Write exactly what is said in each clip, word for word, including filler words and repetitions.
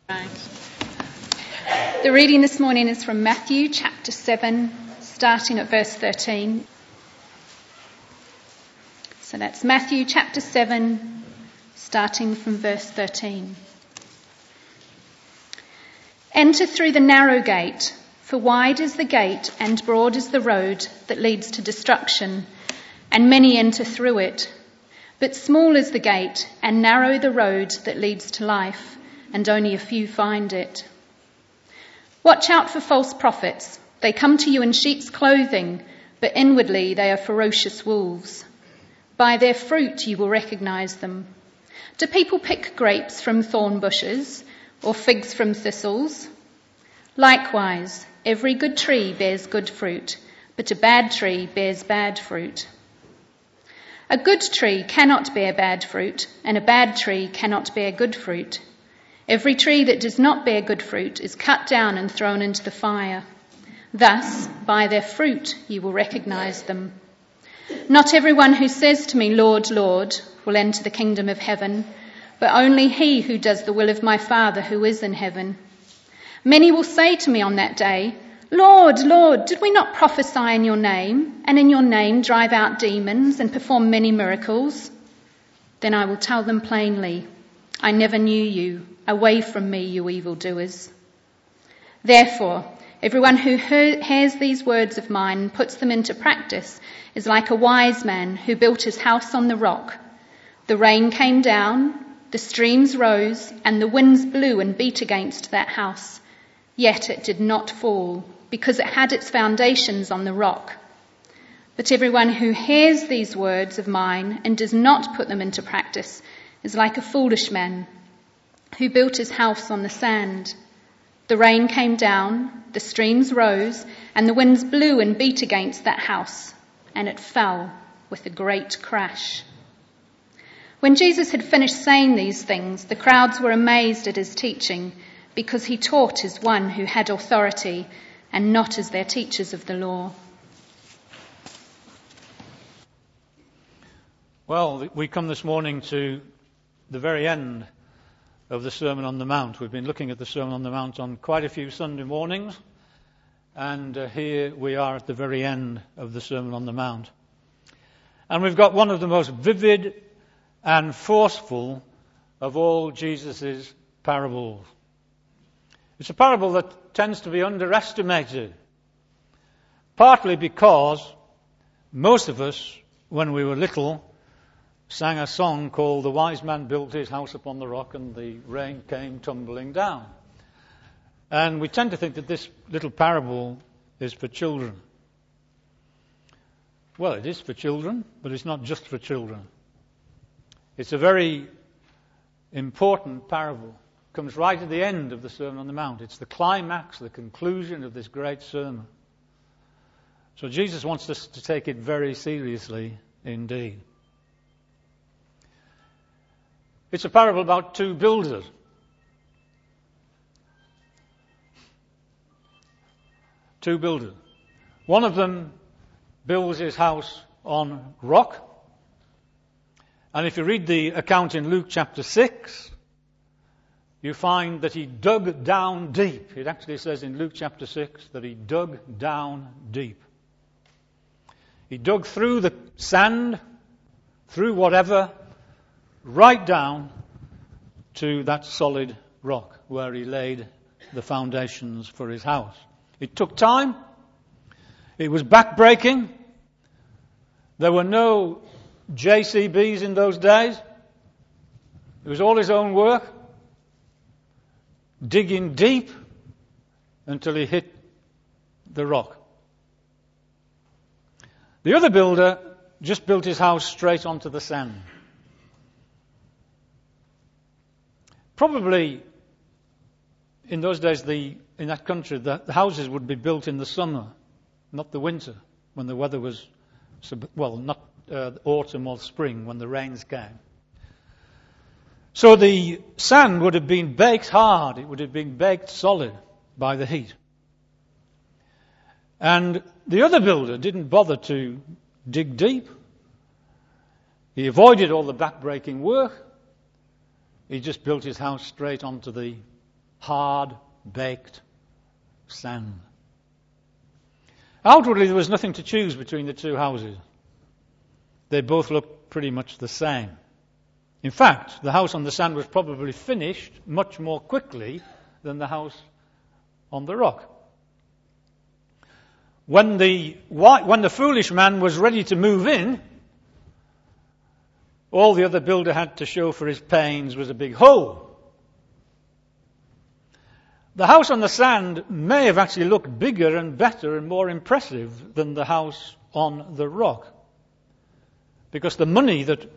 Right. The reading this morning is from Matthew chapter seven, starting at verse thirteen. So that's Matthew chapter seven, starting from verse thirteen. Enter through the narrow gate, for wide is the gate and broad is the road that leads to destruction, and many enter through it. But small is the gate and narrow the road that leads to life, and only a few find it. Watch out for false prophets. They come to you in sheep's clothing, but inwardly they are ferocious wolves. By their fruit you will recognize them. Do people pick grapes from thorn bushes or figs from thistles? Likewise, every good tree bears good fruit, but a bad tree bears bad fruit. A good tree cannot bear bad fruit, and a bad tree cannot bear good fruit. Every tree that does not bear good fruit is cut down and thrown into the fire. Thus, by their fruit you will recognize them. Not everyone who says to me, Lord, Lord, will enter the kingdom of heaven, but only he who does the will of my Father who is in heaven. Many will say to me on that day, Lord, Lord, did we not prophesy in your name, and in your name drive out demons and perform many miracles? Then I will tell them plainly, I never knew you. Away from me, you evildoers. Therefore, everyone who hears these words of mine and puts them into practice is like a wise man who built his house on the rock. The rain came down, the streams rose, and the winds blew and beat against that house. Yet it did not fall, because it had its foundations on the rock. But everyone who hears these words of mine and does not put them into practice is like a foolish man who built his house on the sand. The rain came down, the streams rose, and the winds blew and beat against that house, and it fell with a great crash. When Jesus had finished saying these things, the crowds were amazed at his teaching, because he taught as one who had authority and not as their teachers of the law. Well, we come this morning to the very end of the Sermon on the Mount. We've been looking at the Sermon on the Mount on quite a few Sunday mornings, and uh, here we are at the very end of the Sermon on the Mount. And we've got one of the most vivid and forceful of all Jesus' parables. It's a parable that tends to be underestimated, partly because most of us, when we were little, sang a song called The Wise Man Built His House Upon the Rock and the Rain Came Tumbling Down. And we tend to think that this little parable is for children. Well, it is for children, but it's not just for children. It's a very important parable. It comes right at the end of the Sermon on the Mount. It's the climax, the conclusion of this great sermon. So Jesus wants us to take it very seriously indeed. It's a parable about two builders. Two builders. One of them builds his house on rock. And if you read the account in Luke chapter six, you find that he dug down deep. It actually says in Luke chapter six that he dug down deep. He dug through the sand, through whatever, right down to that solid rock where he laid the foundations for his house. It took time. It was backbreaking. There were no J C Bs in those days. It was all his own work, digging deep until he hit the rock. The other builder just built his house straight onto the sand. Probably in those days, the in that country, the, the houses would be built in the summer, not the winter, when the weather was, well, not uh, autumn or spring, when the rains came. So the sand would have been baked hard. It would have been baked solid by the heat. And the other builder didn't bother to dig deep. He avoided all the back-breaking work. He just built his house straight onto the hard-baked sand. Outwardly, there was nothing to choose between the two houses. They both looked pretty much the same. In fact, the house on the sand was probably finished much more quickly than the house on the rock. When the, when the foolish man was ready to move in, all the other builder had to show for his pains was a big hole. The house on the sand may have actually looked bigger and better and more impressive than the house on the rock, because the money that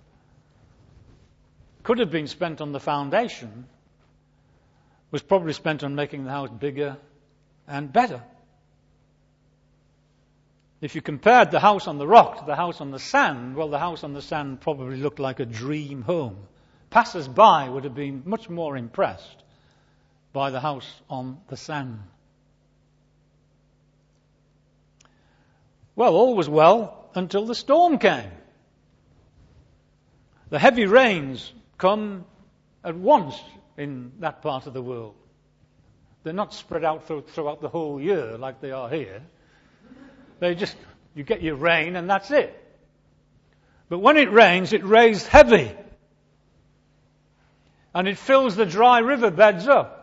could have been spent on the foundation was probably spent on making the house bigger and better. If you compared the house on the rock to the house on the sand, well, the house on the sand probably looked like a dream home. Passers-by would have been much more impressed by the house on the sand. Well, all was well until the storm came. The heavy rains come at once in that part of the world. They're not spread out throughout the whole year like they are here. They just, you get your rain and that's it. But when it rains, it rains heavy. And it fills the dry riverbeds up.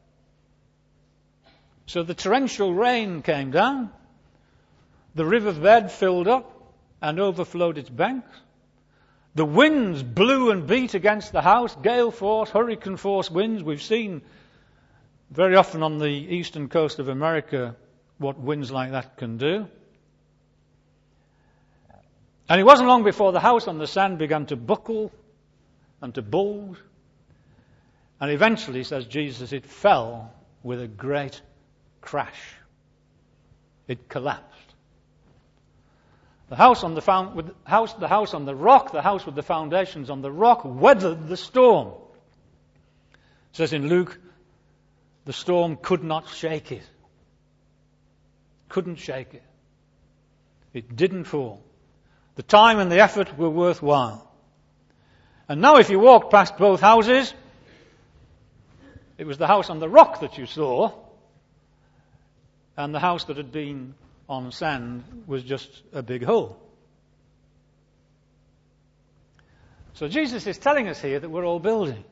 So the torrential rain came down. The riverbed filled up and overflowed its banks. The winds blew and beat against the house, gale force, hurricane force winds. We've seen very often on the eastern coast of America what winds like that can do. And it wasn't long before the house on the sand began to buckle and to bulge. And eventually, says Jesus, it fell with a great crash. It collapsed. The house on the found, with the house, the house on the rock, the house with the foundations on the rock, weathered the storm. It says in Luke, the storm could not shake it. Couldn't shake it. It didn't fall. The time and the effort were worthwhile. And now if you walked past both houses, it was the house on the rock that you saw, and the house that had been on sand was just a big hole. So Jesus is telling us here that we're all building.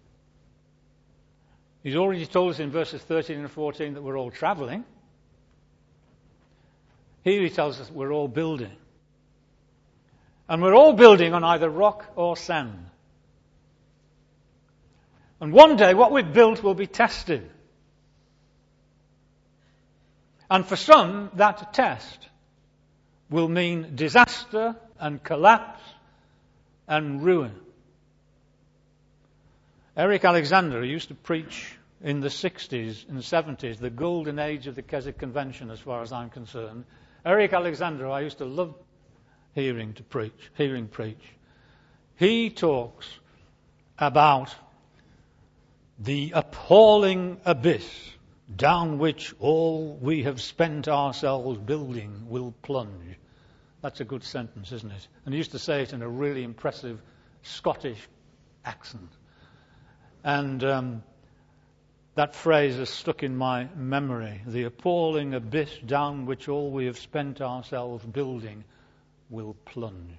He's already told us in verses thirteen and fourteen that we're all traveling. Here he tells us we're all building. And we're all building on either rock or sand. And one day what we've built will be tested. And for some, that test will mean disaster and collapse and ruin. Eric Alexander used to preach in the sixties and seventies, the golden age of the Keswick Convention as far as I'm concerned. Eric Alexander, I used to love hearing to preach, hearing preach. He talks about the appalling abyss down which all we have spent ourselves building will plunge. That's a good sentence, isn't it? And he used to say it in a really impressive Scottish accent. And um, that phrase has stuck in my memory. The appalling abyss down which all we have spent ourselves building will plunge.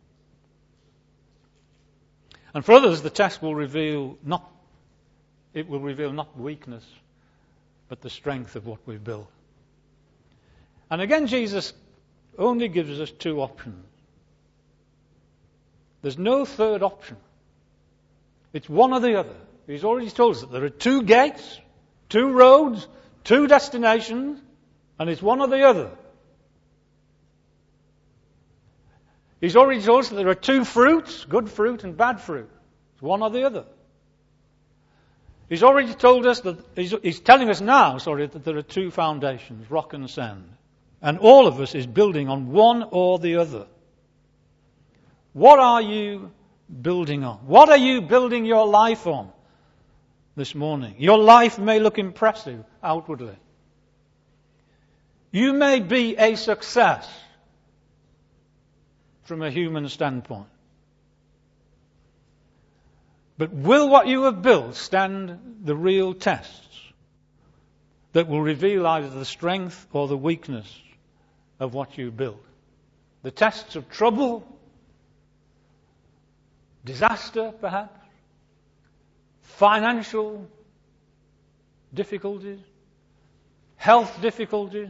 And for others, the test will reveal not, it will reveal not weakness, but the strength of what we've built. And again, Jesus only gives us two options. There's no third option. It's one or the other. He's already told us that there are two gates, two roads, two destinations, and it's one or the other. He's already told us that there are two fruits, good fruit and bad fruit. It's one or the other. He's already told us that, he's, he's telling us now, sorry, that there are two foundations, rock and sand. And all of us is building on one or the other. What are you building on? What are you building your life on this morning? Your life may look impressive outwardly. You may be a success from a human standpoint. But will what you have built stand the real tests that will reveal either the strength or the weakness of what you build? The tests of trouble, disaster perhaps, financial difficulties, health difficulties,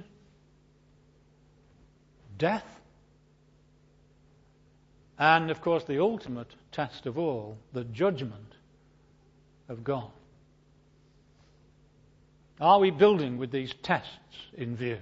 death, and of course the ultimate test of all, the judgment of God. Are we building with these tests in view?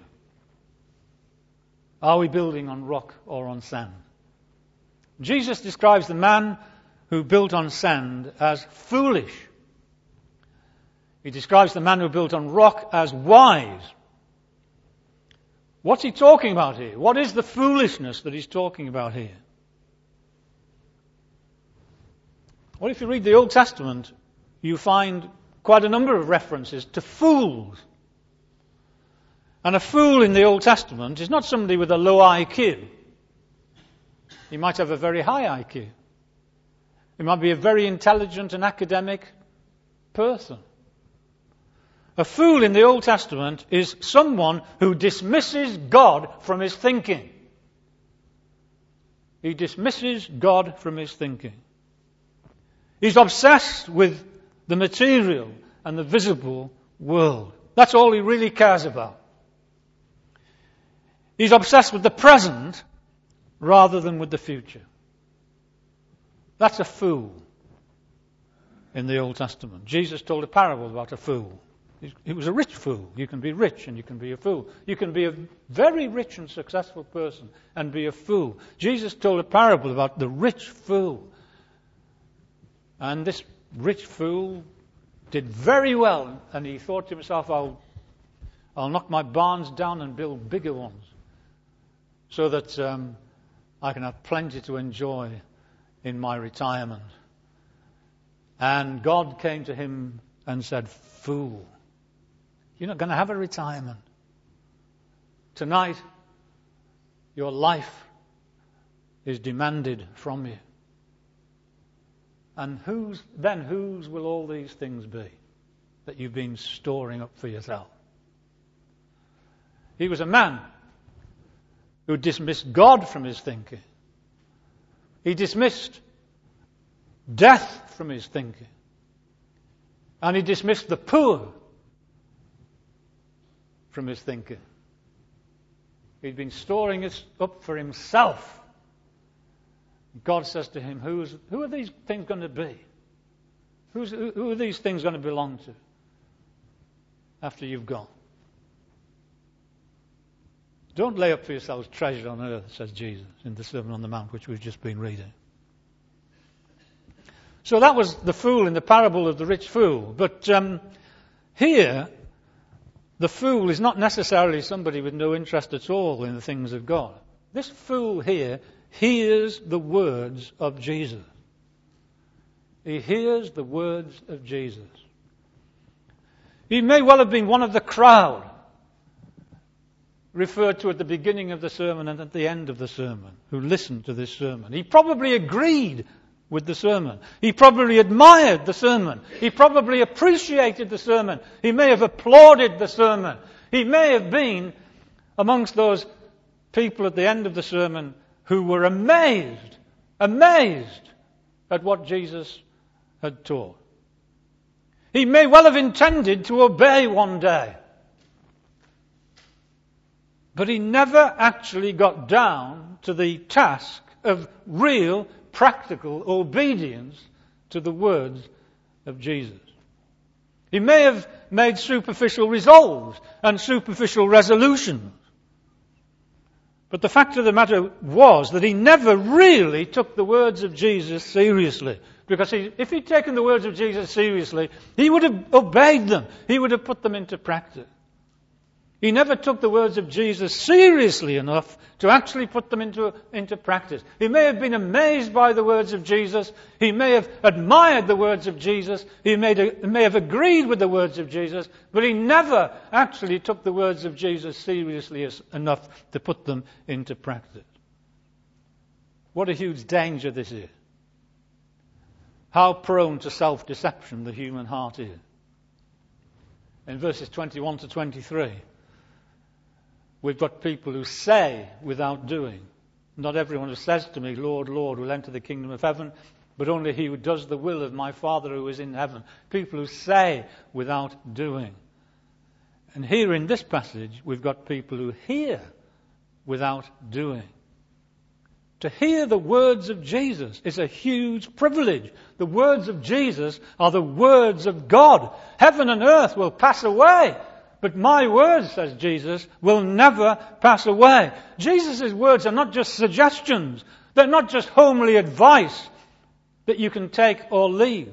Are we building on rock or on sand? Jesus describes the man who built on sand as foolish. He describes the man who built on rock as wise. What's he talking about here? What is the foolishness that he's talking about here? Well, if you read the Old Testament, you find quite a number of references to fools. And a fool in the Old Testament is not somebody with a low I Q. He might have a very high I Q. He might be a very intelligent and academic person. A fool in the Old Testament is someone who dismisses God from his thinking. He dismisses God from his thinking. He's obsessed with the material and the visible world. That's all he really cares about. He's obsessed with the present rather than with the future. That's a fool in the Old Testament. Jesus told a parable about a fool. He was a rich fool. You can be rich and you can be a fool. You can be a very rich and successful person and be a fool. Jesus told a parable about the rich fool. And this rich fool did very well, and he thought to himself, I'll, I'll knock my barns down and build bigger ones so that um, I can have plenty to enjoy in my retirement. And God came to him and said, fool, you're not going to have a retirement. Tonight, your life is demanded from you. And whose, then whose will all these things be that you've been storing up for yourself? He was a man who dismissed God from his thinking. He dismissed death from his thinking. And he dismissed the poor from his thinking. He'd been storing it up for himself. God says to him, Who's, who are these things going to be? Who's, who are these things going to belong to after you've gone? Don't lay up for yourselves treasure on earth, says Jesus in the Sermon on the Mount, which we've just been reading. So that was the fool in the parable of the rich fool. But um, here, the fool is not necessarily somebody with no interest at all in the things of God. This fool here hears the words of Jesus. He hears the words of Jesus. He may well have been one of the crowd referred to at the beginning of the sermon and at the end of the sermon who listened to this sermon. He probably agreed with the sermon. He probably admired the sermon. He probably appreciated the sermon. He may have applauded the sermon. He may have been amongst those people at the end of the sermon who were amazed, amazed at what Jesus had taught. He may well have intended to obey one day, but he never actually got down to the task of real, practical obedience to the words of Jesus. He may have made superficial resolves and superficial resolutions, but the fact of the matter was that he never really took the words of Jesus seriously. Because he, if he'd taken the words of Jesus seriously, he would have obeyed them. He would have put them into practice. He never took the words of Jesus seriously enough to actually put them into, into practice. He may have been amazed by the words of Jesus. He may have admired the words of Jesus. He may, may have agreed with the words of Jesus. But he never actually took the words of Jesus seriously enough to put them into practice. What a huge danger this is. how prone to self-deception the human heart is. In verses twenty-one to twenty-three, we've got people who say without doing. Not everyone who says to me, Lord, Lord, will enter the kingdom of heaven, but only he who does the will of my Father who is in heaven. People who say without doing. And here in this passage, we've got people who hear without doing. To hear the words of Jesus is a huge privilege. The words of Jesus are the words of God. Heaven and earth will pass away, but my words, says Jesus, will never pass away. Jesus' words are not just suggestions. They're not just homely advice that you can take or leave.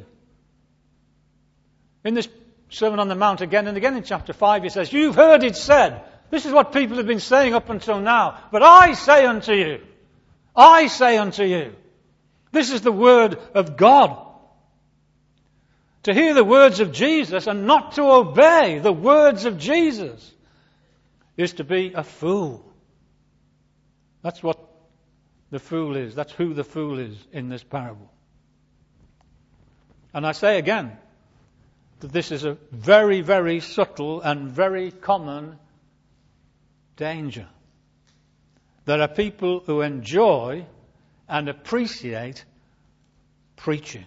In this Sermon on the Mount again and again in chapter five, he says, you've heard it said. This is what people have been saying up until now. But I say unto you, I say unto you, this is the word of God. To hear the words of Jesus and not to obey the words of Jesus is to be a fool. That's what the fool is. That's who the fool is in this parable. And I say again that this is a very, very subtle and very common danger. There are people who enjoy and appreciate preaching.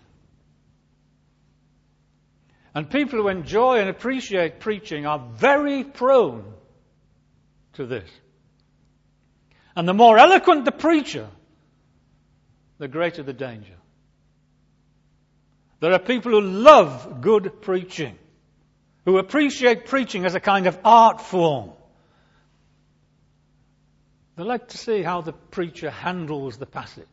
And people who enjoy and appreciate preaching are very prone to this. And the more eloquent the preacher, the greater the danger. There are people who love good preaching, who appreciate preaching as a kind of art form. They like to see how the preacher handles the passage.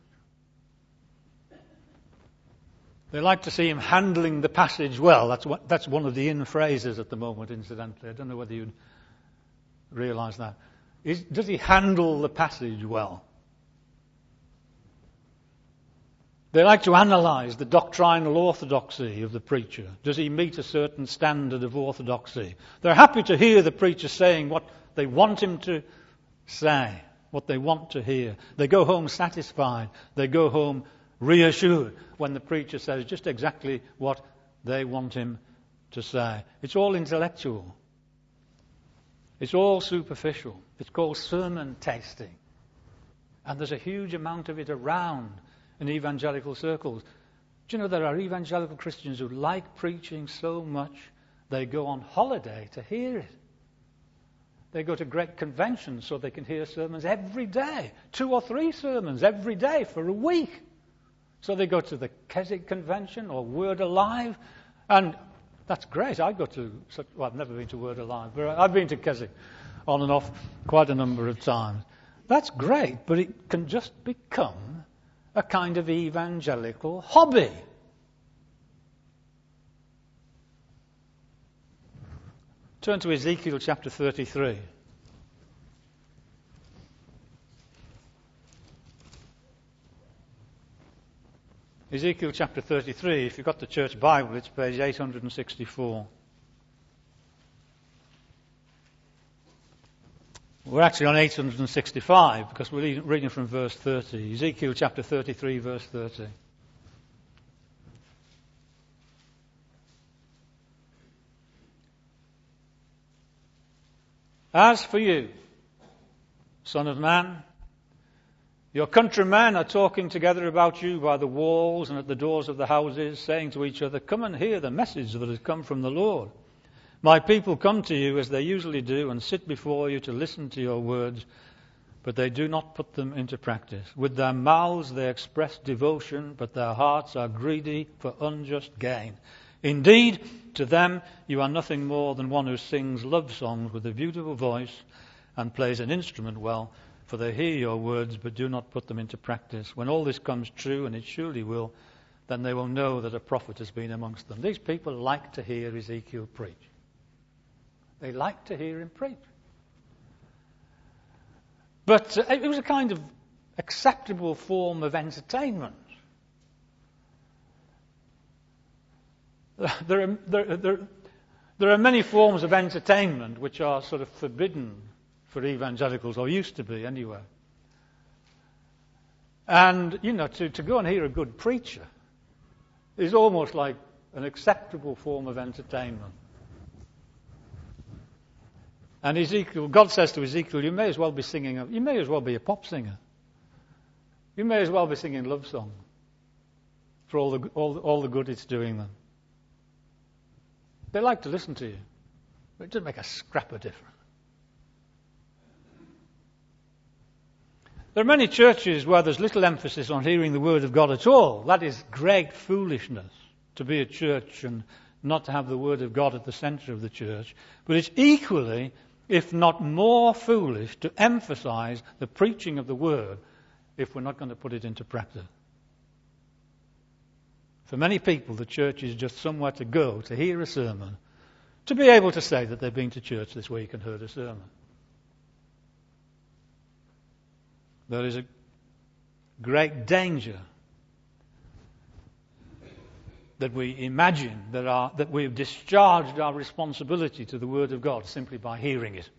They like to see him handling the passage well. That's what, that's one of the in phrases at the moment, incidentally. I don't know whether you'd realise that. Is, does he handle the passage well? They like to analyse the doctrinal orthodoxy of the preacher. Does he meet a certain standard of orthodoxy? They're happy to hear the preacher saying what they want him to say, what they want to hear. They go home satisfied. They go home reassured when the preacher says just exactly what they want him to say. It's all intellectual. It's all superficial. It's called sermon tasting. And there's a huge amount of it around in evangelical circles. Do you know there are evangelical Christians who like preaching so much they go on holiday to hear it. They go to great conventions so they can hear sermons every day. Two or three sermons every day for a week. So they go to the Keswick convention or Word Alive, and that's great. I go to, such, well, I've never been to Word Alive, but I've been to Keswick on and off quite a number of times. That's great, but it can just become a kind of evangelical hobby. Turn to Ezekiel chapter thirty-three. Ezekiel chapter thirty-three, if you've got the church Bible, it's page eight hundred sixty-four. We're actually on eight hundred sixty-five because we're reading from verse thirty. Ezekiel chapter thirty-three, verse thirty. As for you, son of man, your countrymen are talking together about you by the walls and at the doors of the houses, saying to each other, come and hear the message that has come from the Lord. My people come to you as they usually do and sit before you to listen to your words, but they do not put them into practice. With their mouths they express devotion, but their hearts are greedy for unjust gain. Indeed, to them you are nothing more than one who sings love songs with a beautiful voice and plays an instrument well, for they hear your words but do not put them into practice. When all this comes true, and it surely will, then they will know that a prophet has been amongst them. These people like to hear Ezekiel preach. They like to hear him preach. But uh, it was a kind of acceptable form of entertainment. There are, there, there, there are many forms of entertainment which are sort of forbidden for evangelicals, or used to be anyway. And, you know, to, to go and hear a good preacher is almost like an acceptable form of entertainment. And Ezekiel, God says to Ezekiel, you may as well be singing, a, you may as well be a pop singer. You may as well be singing love songs for all the, all, all the good it's doing them. They like to listen to you, but it doesn't make a scrap of difference. There are many churches where there's little emphasis on hearing the word of God at all. That is great foolishness, to be a church and not to have the word of God at the centre of the church. But it's equally, if not more foolish, to emphasize the preaching of the word if we're not going to put it into practice. For many people, the church is just somewhere to go to hear a sermon, to be able to say that they've been to church this week and heard a sermon. There is a great danger that we imagine that, our, that we've discharged our responsibility to the Word of God simply by hearing it.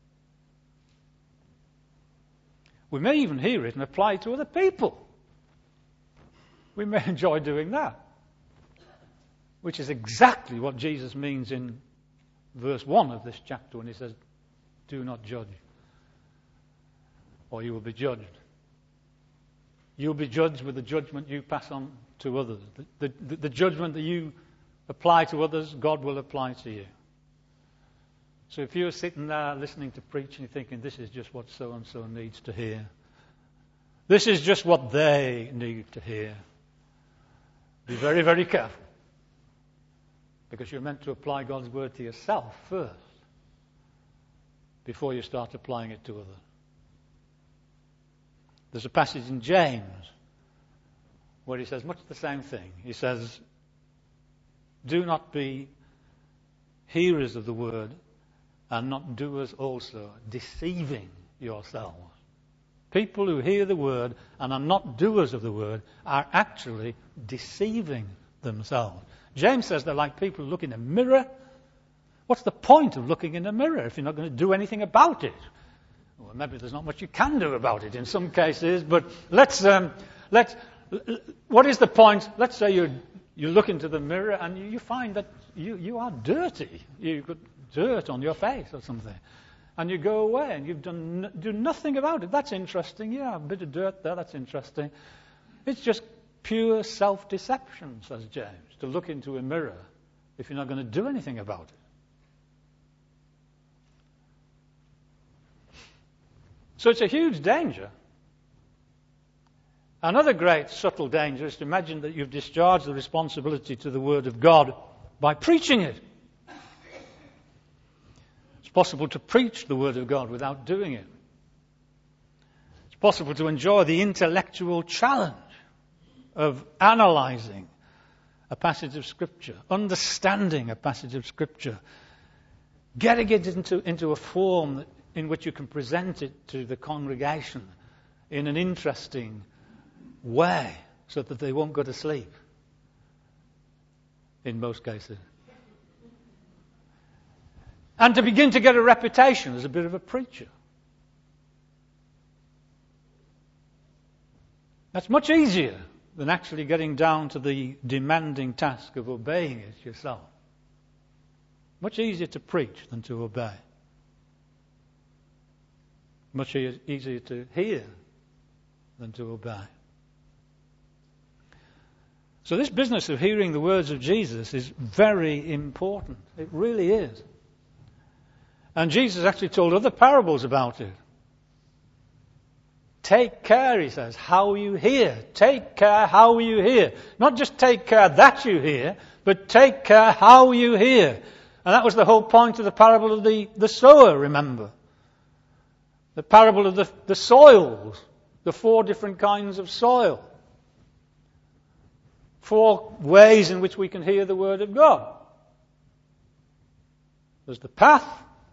We may even hear it and apply it to other people. We may enjoy doing that, which is exactly what Jesus means in verse one of this chapter when he says, do not judge, or you will be judged. You'll be judged with the judgment you pass on to others. The, the, the judgment that you apply to others, God will apply to you. So if you're sitting there listening to preaching, thinking this is just what so-and-so needs to hear, this is just what they need to hear, be very, very careful. Because you're meant to apply God's word to yourself first, before you start applying it to others. There's a passage in James where he says much the same thing. He says, do not be hearers of the word and not doers also, deceiving yourselves. People who hear the word and are not doers of the word are actually deceiving themselves. James says they're like people who look in a mirror. What's the point of looking in a mirror if you're not going to do anything about it? Well, maybe there's not much you can do about it in some cases, but let's um, let's. What is the point? Let's say you you look into the mirror and you, you find that you, you are dirty. You've got dirt on your face or something, and you go away and you've done do nothing about it. That's interesting. Yeah, a bit of dirt there. That's interesting. It's just pure self-deception, says James, to look into a mirror if you're not going to do anything about it. So it's a huge danger. Another great subtle danger is to imagine that you've discharged the responsibility to the Word of God by preaching it. It's possible to preach the Word of God without doing it. It's possible to enjoy the intellectual challenge of analysing a passage of Scripture, understanding a passage of Scripture, getting it into, into a form that in which you can present it to the congregation in an interesting way so that they won't go to sleep, in most cases. And to begin to get a reputation as a bit of a preacher. That's much easier than actually getting down to the demanding task of obeying it yourself. Much easier to preach than to obey. Much e- easier to hear than to obey. So this business of hearing the words of Jesus is very important. It really is. And Jesus actually told other parables about it. Take care, he says, how you hear. Take care how you hear. Not just take care that you hear, but take care how you hear. And that was the whole point of the parable of the, the sower, remember. The parable of the, the soils, the four different kinds of soil. Four ways in which we can hear the word of God. There's the path,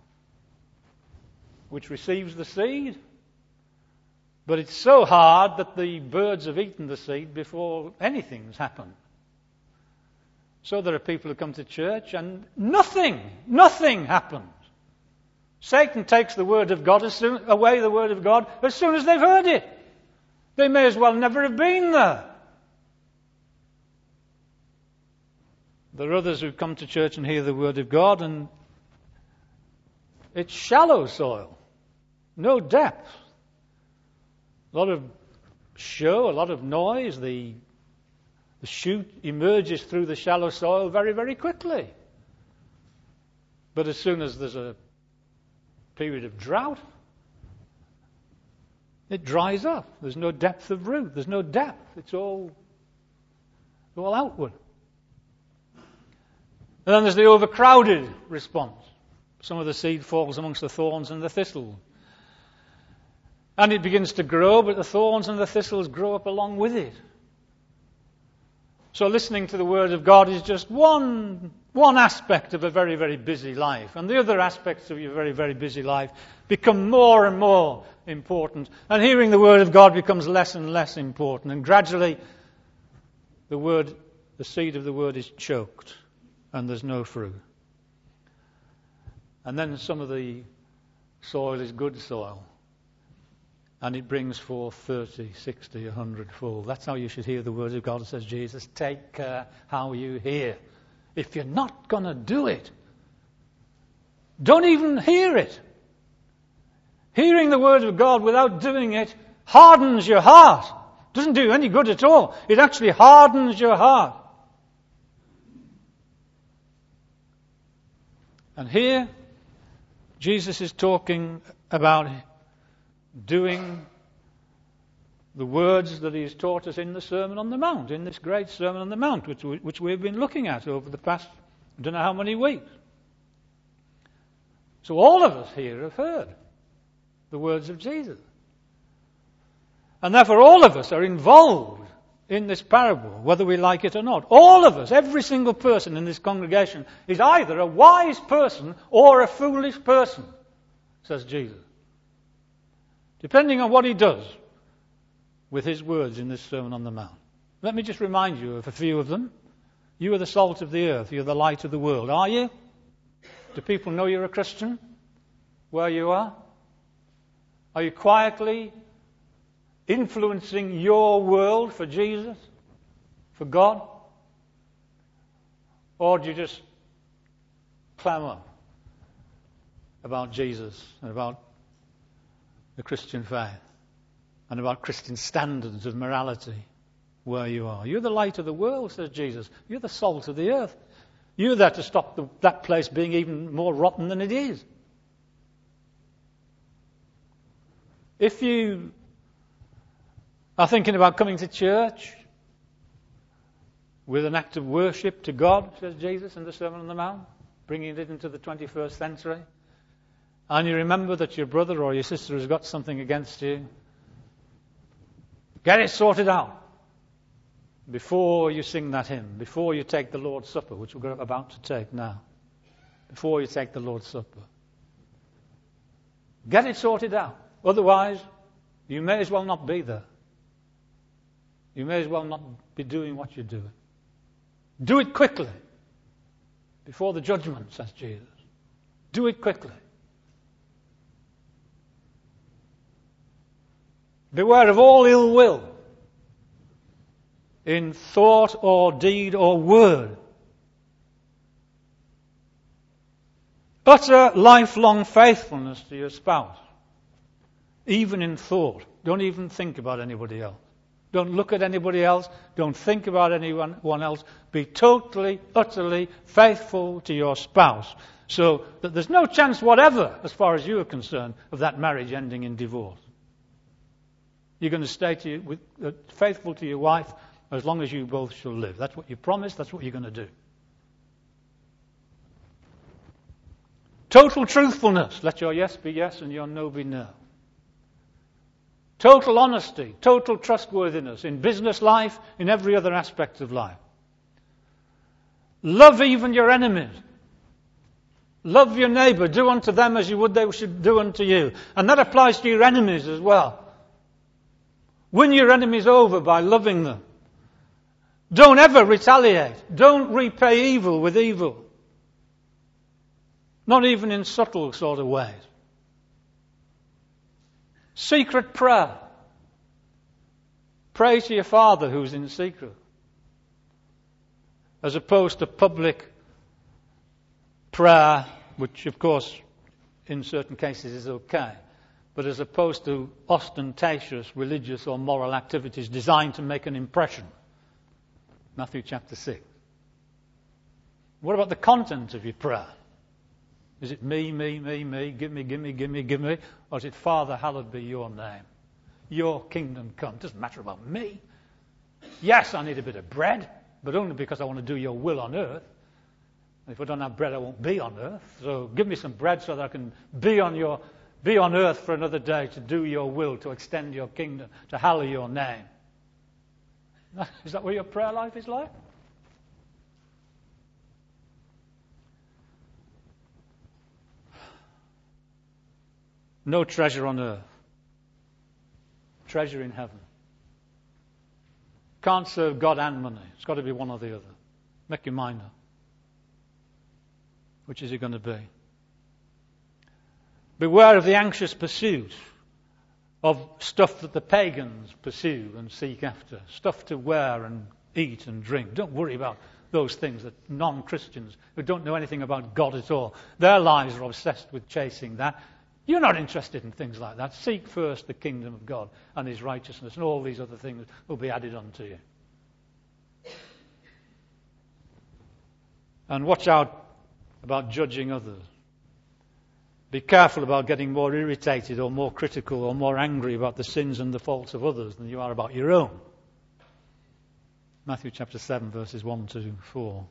which receives the seed, but it's so hard that the birds have eaten the seed before anything's happened. So there are people who come to church and nothing, nothing happens. Satan takes the word of God as soon, away the word of God as soon as they've heard it. They may as well never have been there. There are others who come to church and hear the word of God, and it's shallow soil, no depth. A lot of show, a lot of noise. The, the shoot emerges through the shallow soil very, very quickly. But as soon as there's a period of drought, it dries up. There's no depth of root. There's no depth. It's all, all outward. And then there's the overcrowded response. Some of the seed falls amongst the thorns and the thistles. And it begins to grow, but the thorns and the thistles grow up along with it. So listening to the Word of God is just one, one aspect of a very, very busy life. And the other aspects of your very, very busy life become more and more important. And hearing the Word of God becomes less and less important. And gradually, the word, the seed of the Word is choked, and there's no fruit. And then some of the soil is good soil. And it brings forth thirty, sixty, one hundred fold. That's how you should hear the word of God, says Jesus. Take care how you hear. If you're not going to do it, don't even hear it. Hearing the word of God without doing it hardens your heart. Doesn't do you any good at all. It actually hardens your heart. And here, Jesus is talking about doing the words that he's taught us in the Sermon on the Mount, in this great Sermon on the Mount, which, we, which we've been looking at over the past, I don't know how many weeks. So all of us here have heard the words of Jesus. And therefore all of us are involved in this parable, whether we like it or not. All of us, every single person in this congregation, is either a wise person or a foolish person, says Jesus. Depending on what he does with his words in this Sermon on the Mount. Let me just remind you of a few of them. You are the salt of the earth. You're the light of the world. Are you? Do people know you're a Christian where you are? Are you quietly influencing your world for Jesus, for God? Or do you just clamour about Jesus and about the Christian faith and about Christian standards of morality where you are? You're the light of the world, says Jesus. You're the salt of the earth. You're there to stop the, that place being even more rotten than it is. If you are thinking about coming to church with an act of worship to God, says Jesus in the Sermon on the Mount, bringing it into the twenty-first century, and you remember that your brother or your sister has got something against you, get it sorted out before you sing that hymn, before you take the Lord's Supper, which we're about to take now. Before you take the Lord's Supper. Get it sorted out. Otherwise, you may as well not be there. You may as well not be doing what you're doing. Do it quickly before the judgment, says Jesus. Do it quickly. Beware of all ill will in thought or deed or word. Utter lifelong faithfulness to your spouse, even in thought. Don't even think about anybody else. Don't look at anybody else. Don't think about anyone else. Be totally, utterly faithful to your spouse, so that there's no chance whatever, as far as you are concerned, of that marriage ending in divorce. You're going to stay to you, with, uh, faithful to your wife as long as you both shall live. That's what you promised. That's what you're going to do. Total truthfulness. Let your yes be yes and your no be no. Total honesty, total trustworthiness in business life, in every other aspect of life. Love even your enemies. Love your neighbour. Do unto them as you would they should do unto you. And that applies to your enemies as well. Win your enemies over by loving them. Don't ever retaliate. Don't repay evil with evil. Not even in subtle sort of ways. Secret prayer. Pray to your Father who's in secret. as opposed to public prayer, which of course in certain cases is okay, but as opposed to ostentatious religious or moral activities designed to make an impression. Matthew chapter six. What about the content of your prayer? Is it me, me, me, me, give me, give me, give me, give me? Or is it, Father, hallowed be your name? Your kingdom come. It doesn't matter about me. Yes, I need a bit of bread, but only because I want to do your will on earth. If I don't have bread, I won't be on earth. So give me some bread so that I can be on your, be on earth for another day to do your will, to extend your kingdom, to hallow your name. Is that what your prayer life is like? No treasure on earth. Treasure in heaven. Can't serve God and money. It's got to be one or the other. Make your mind up. Which is it going to be? Beware of the anxious pursuit of stuff that the pagans pursue and seek after. Stuff to wear and eat and drink. Don't worry about those things that non-Christians who don't know anything about God at all, their lives are obsessed with chasing that. You're not interested in things like that. Seek first the kingdom of God and his righteousness, and all these other things will be added unto you. And watch out about judging others. Be careful about getting more irritated or more critical or more angry about the sins and the faults of others than you are about your own. Matthew chapter seven, verses one to four.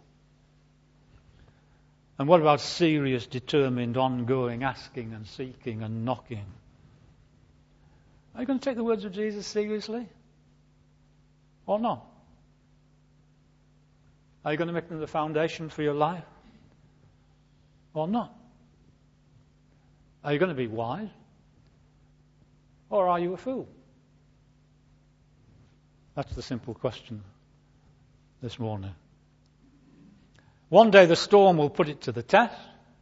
And what about serious, determined, ongoing asking and seeking and knocking? Are you going to take the words of Jesus seriously? Or not? Are you going to make them the foundation for your life? Or not? Are you going to be wise? Or are you a fool? That's the simple question this morning. One day the storm will put it to the test.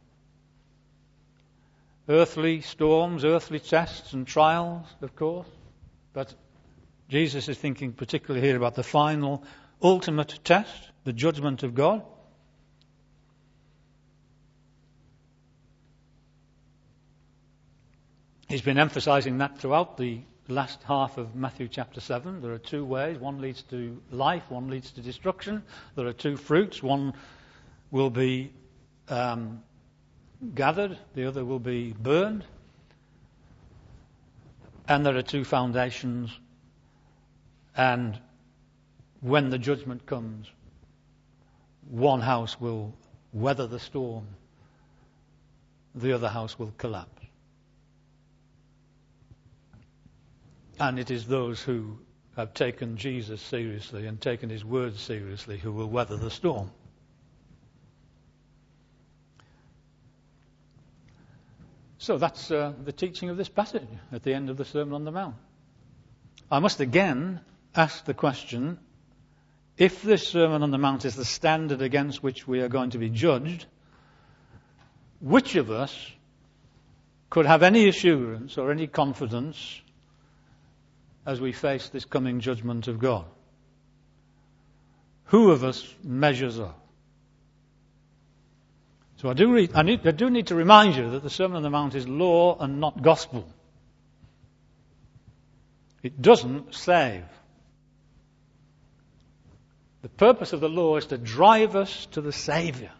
Earthly storms, earthly tests and trials, of course. But Jesus is thinking particularly here about the final, ultimate test, the judgment of God. He's been emphasizing that throughout the last half of Matthew chapter seven. There are two ways. One leads to life, one leads to destruction. There are two fruits. One will be um, gathered, the other will be burned. And there are two foundations. And when the judgment comes, one house will weather the storm, the other house will collapse. And it is those who have taken Jesus seriously and taken his words seriously who will weather the storm. So that's uh, the teaching of this passage at the end of the Sermon on the Mount. I must again ask the question, if this Sermon on the Mount is the standard against which we are going to be judged, which of us could have any assurance or any confidence as we face this coming judgment of God? Who of us measures up? So I do, read, I, need, I do need to remind you that the Sermon on the Mount is law and not gospel. It doesn't save. The purpose of the law is to drive us to the Saviour.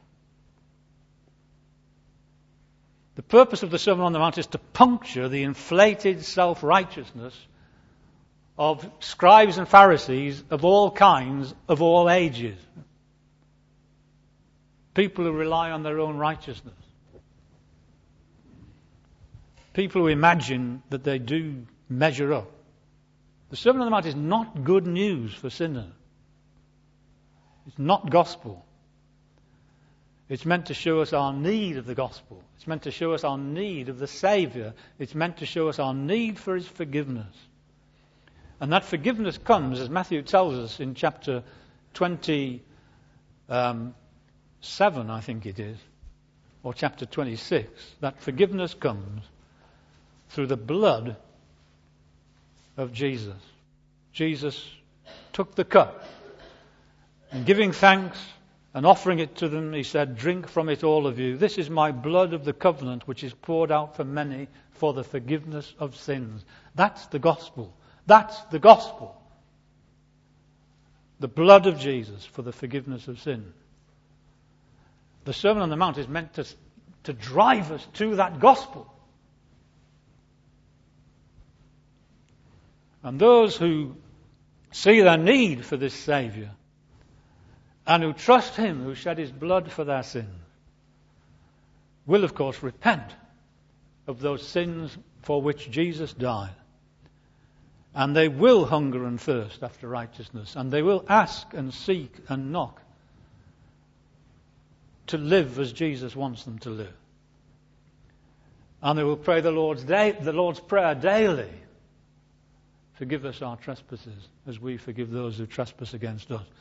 The purpose of the Sermon on the Mount is to puncture the inflated self-righteousness of scribes and Pharisees of all kinds, of all ages. People who rely on their own righteousness. People who imagine that they do measure up. The Sermon on the Mount is not good news for sinners. It's not gospel. It's meant to show us our need of the gospel. It's meant to show us our need of the Saviour. It's meant to show us our need for his forgiveness. And that forgiveness comes, as Matthew tells us in chapter twenty-seven, I think it is, or chapter twenty-six. That forgiveness comes through the blood of Jesus. Jesus took the cup and giving thanks, And offering it to them, he said, "Drink from it, all of you. This is my blood of the covenant, which is poured out for many for the forgiveness of sins." That's the gospel. That's the gospel. The blood of Jesus for the forgiveness of sin. The Sermon on the Mount is meant to, to drive us to that gospel. And those who see their need for this Saviour and who trust him who shed his blood for their sins will, of course, repent of those sins for which Jesus died. And they will hunger and thirst after righteousness, and they will ask and seek and knock to live as Jesus wants them to live. And they will pray the Lord's, day, the Lord's Prayer daily. Forgive us our trespasses as we forgive those who trespass against us.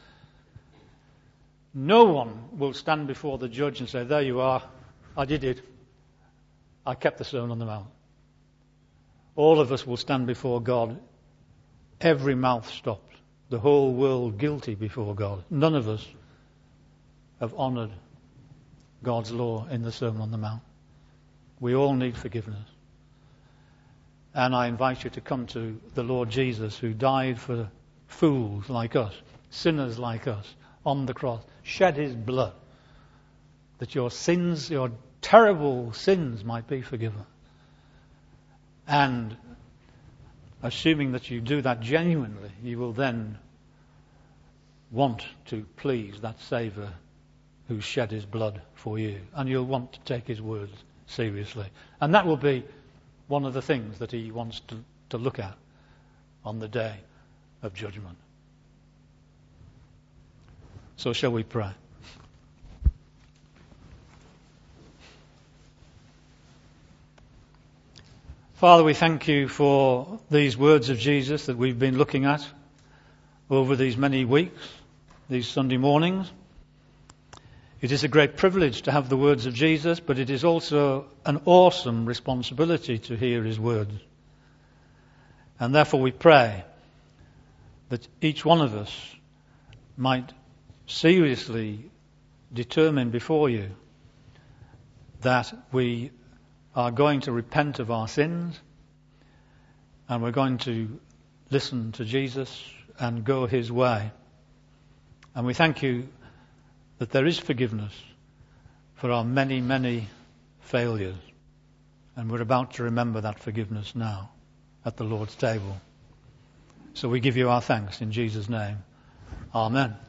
No one will stand before the judge and say, "There you are, I did it. I kept the Sermon on the Mount." All of us will stand before God, every mouth stopped, the whole world guilty before God. None of us have honoured God's law in the Sermon on the Mount. We all need forgiveness. And I invite you to come to the Lord Jesus, who died for fools like us, sinners like us, on the cross, shed his blood, that your sins, your terrible sins, might be forgiven. And assuming that you do that genuinely, you will then want to please that Saviour who shed his blood for you. And you'll want to take his words seriously. And that will be one of the things that he wants to, to look at on the day of judgment. So shall we pray? Father, we thank you for these words of Jesus that we've been looking at over these many weeks, these Sunday mornings. It is a great privilege to have the words of Jesus, but it is also an awesome responsibility to hear his words. And therefore we pray that each one of us might seriously determine before you that we are going to repent of our sins, and we're going to listen to Jesus and go his way. And we thank you that there is forgiveness for our many, many failures. And we're about to remember that forgiveness now at the Lord's table. So we give you our thanks in Jesus' name. Amen.